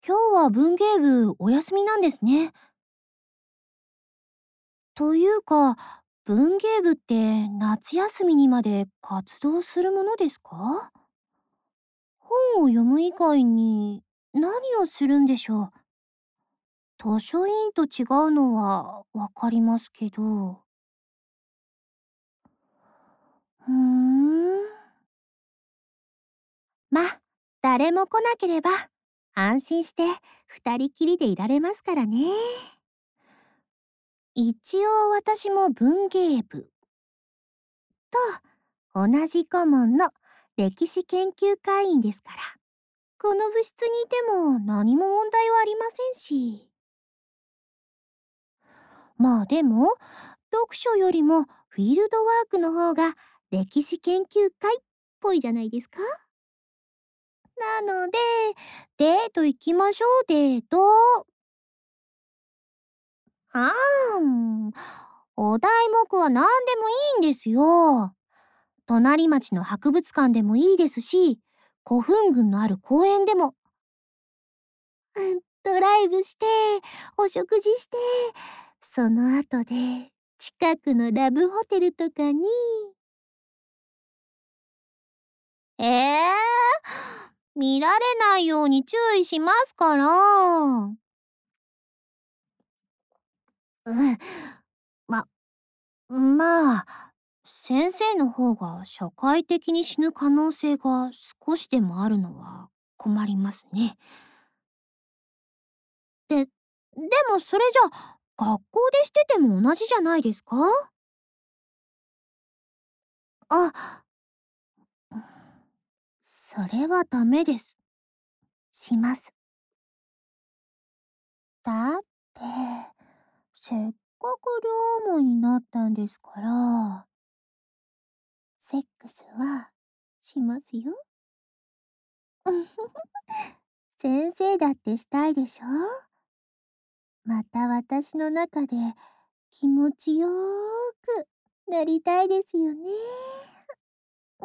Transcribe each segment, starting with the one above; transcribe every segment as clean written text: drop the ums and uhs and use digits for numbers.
今日は文芸部お休みなんですね。というか、文芸部って夏休みにまで活動するものですか？本を読む以外に何をするんでしょう？図書委員と違うのはわかりますけど。ふーん。ま、誰も来なければ安心して二人きりでいられますからね。一応私も文芸部と同じ顧問の歴史研究会員ですから、この部室にいても何も問題はありませんし。まあでも、読書よりもフィールドワークの方が歴史研究会っぽいじゃないですか。なので、デート行きましょう、デート。あーん、お題目は何でもいいんですよ。隣町の博物館でもいいですし、古墳群のある公園でも。ドライブして、お食事して、その後で近くのラブホテルとかに。えー、見られないように注意しますから。うん、ま、まあ、先生の方が社会的に死ぬ可能性が少しでもあるのは困りますね。でもそれじゃ学校でしてても同じじゃないですか？あ、それはダメです。します。だって、せっかく両思いになったんですから、セックスはしますよ。先生だってしたいでしょ？また私の中で気持ちよーくなりたいですよね。うん。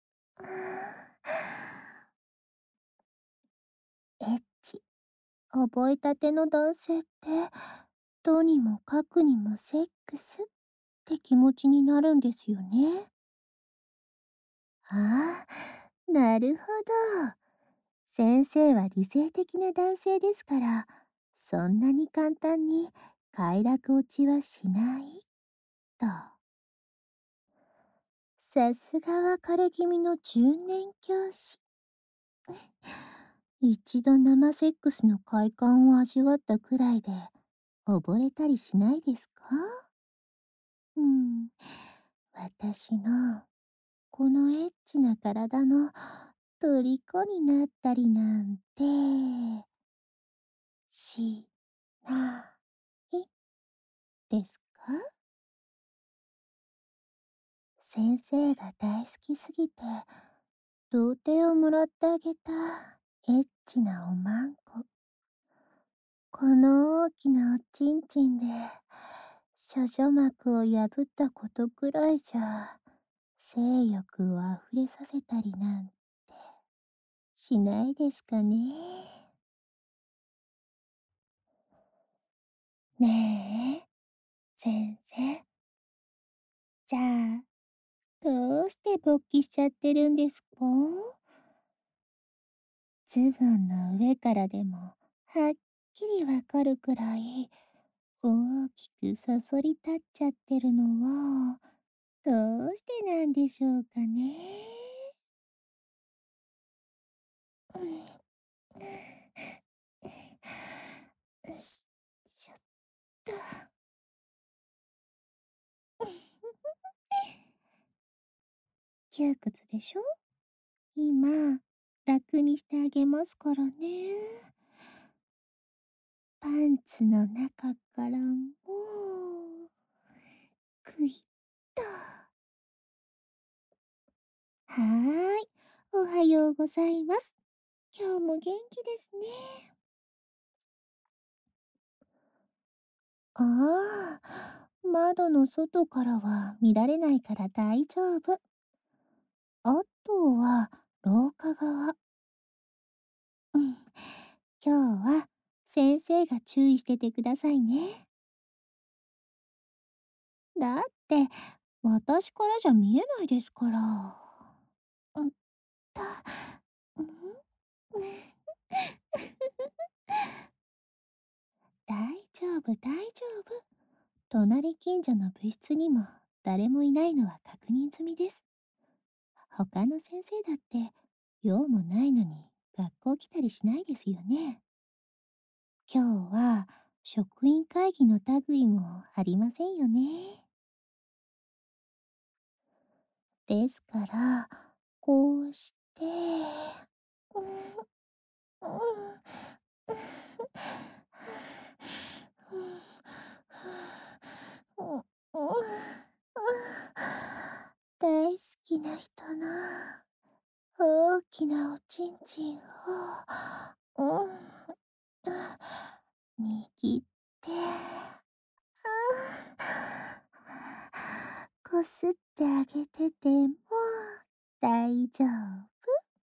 エッチ。覚えたての男性って、とにもかくにもセックスって気持ちになるんですよね。ああ、なるほど。先生は理性的な男性ですから、そんなに簡単に快楽落ちはしないと。さすがは彼れ気味の10年教師。一度生セックスの快感を味わったくらいで溺れたりしないですか？うん、私のこのエッチな体の虜になったりなんてしないですか？先生が大好きすぎて童貞をもらってあげたエッチなおまんこ。この大きなおちんちんで処女膜を破ったことくらいじゃ性欲をあふれさせたりなんてしないですかね。ねえ、先生。じゃあ、どうして勃起しちゃってるんですか？ズボンの上からでもはっきりわかるくらい大きくそそり立っちゃってるのはどうしてなんでしょうかね。うん、ちょっと。窮屈でしょ？今、楽にしてあげますからね。パンツの中からも、くいっと。はーい。おはようございます。今日も元気ですね。ああ、窓の外からは見られないから大丈夫。あとは、廊下側。うん。 今日は先生が注意しててくださいね。だって、私からじゃ見えないですから。うんた、うん大丈夫、大丈夫。隣近所の部室にも誰もいないのは確認済みです。他の先生だって用もないのに学校来たりしないですよね。今日は職員会議の類もありませんよね。ですから、こうして、うんうんうんうん大好きな人の大きなおちんちんを、握って、こすってあげてても大丈夫。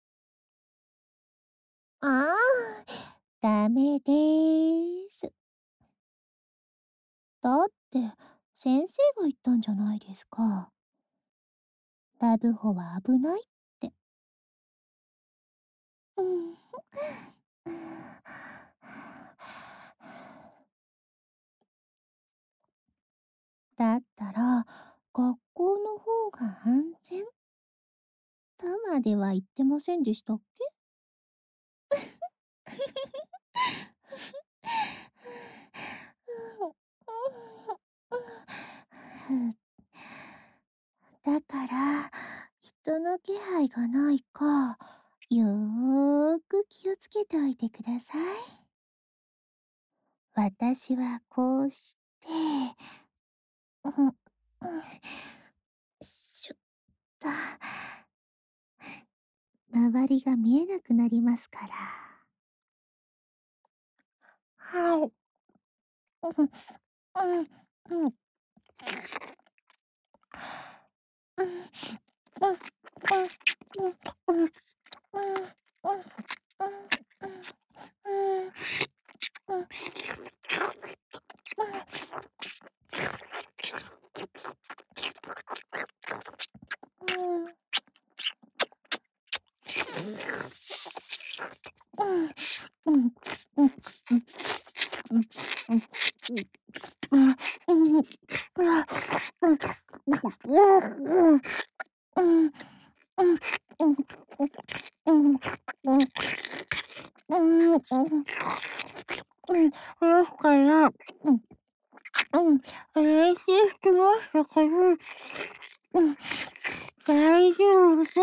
ああ、ダメです。だって、先生が言ったんじゃないですか。ラブホは危ないって。うん。だったら、学校の方が安全とまでは言ってませんでしたっけ？だから、人の気配がないか、よーく気をつけておいてください。私はこうして、うん、しょった、周りが見えなくなりますから。はい。うん、うん、うん、うん、うん、うん、うん、うん、だから、練習してましたから、大丈夫です。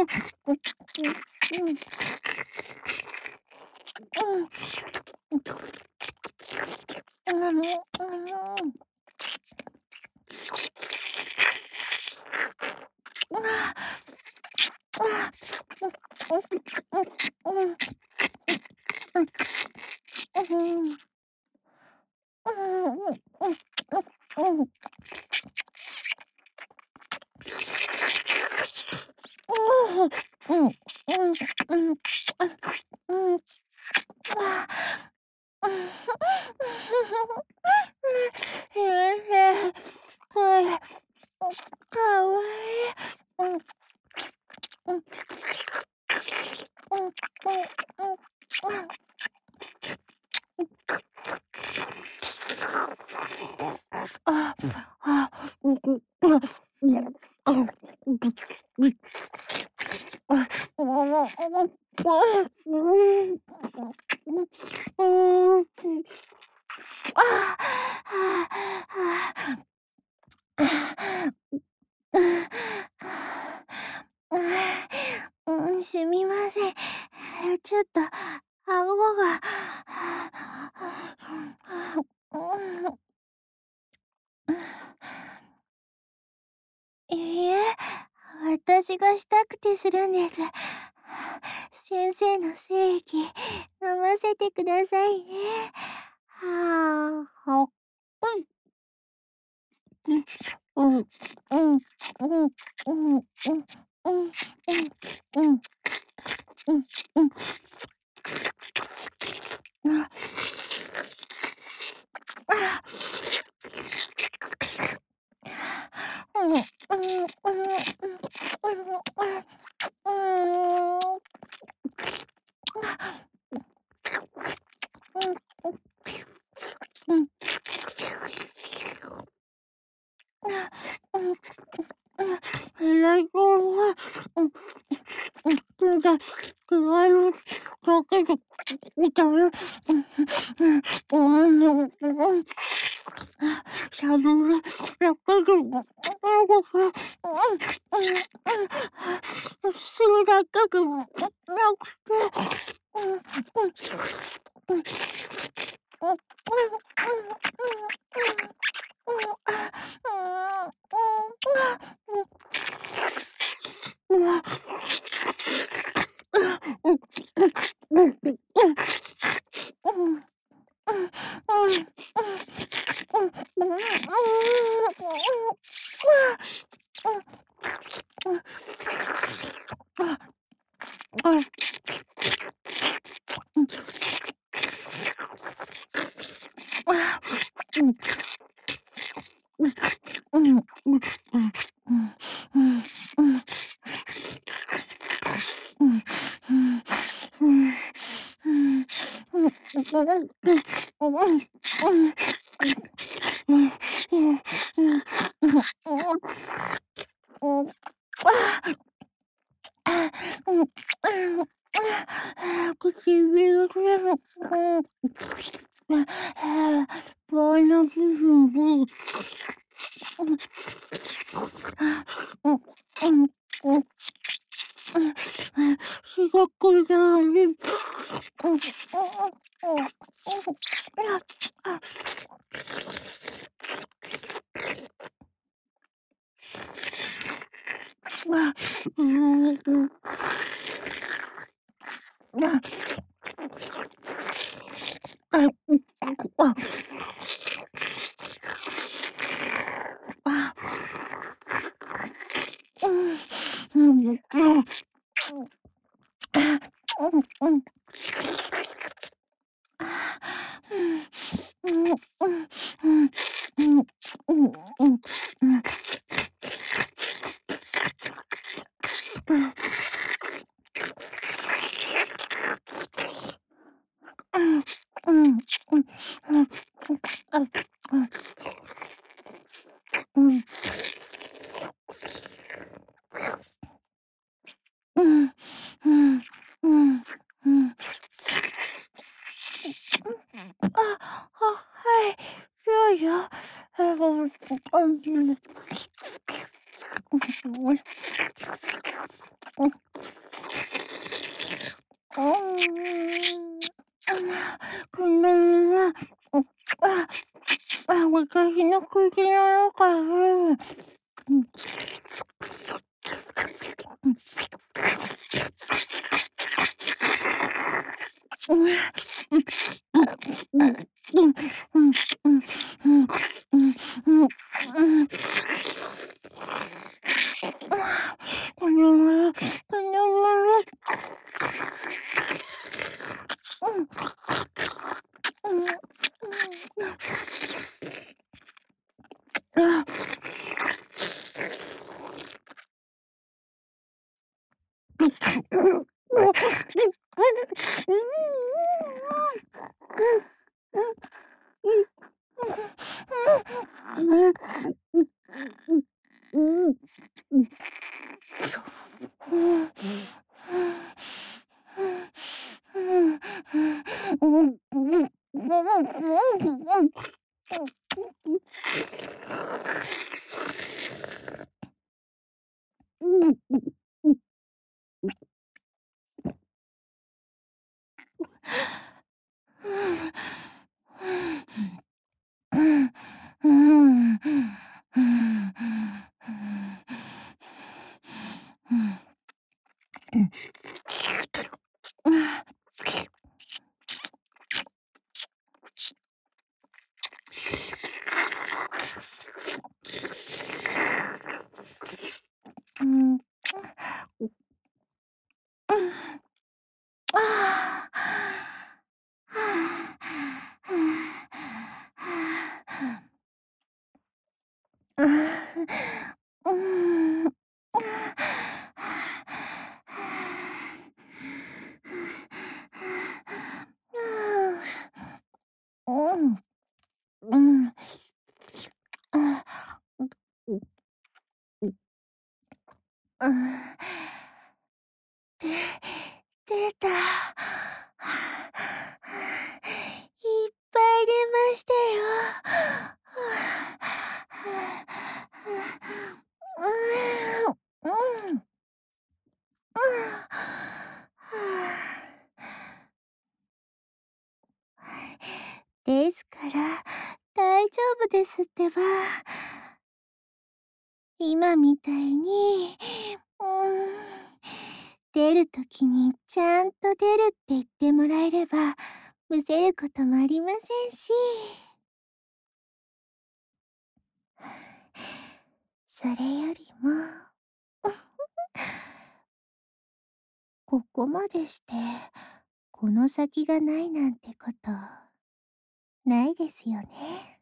先生、これ、かわいい。あ、あ、うん、うん、うん、あ、うん、うん、あ、すみません。ちょっと、顎が、いいえ、私がしたくてするんです。先生の精液、飲ませてくださいね。はあ、ほっ、うん、うん、うん、うん、うん、うん、うん、うん、うん、うん、うん、 が具合をかけてみたら、しゃぶるだけでも、それだけでもなく唇が、棒の部分に、すごくなる。はい、そうよ。このまま、私の口の中で、このまま、 丈夫ですってば。今みたいに、出るときにちゃんと出るって言ってもらえれば、むせることもありませんし。それよりも、ここまでして、この先がないなんてこと、ないですよね。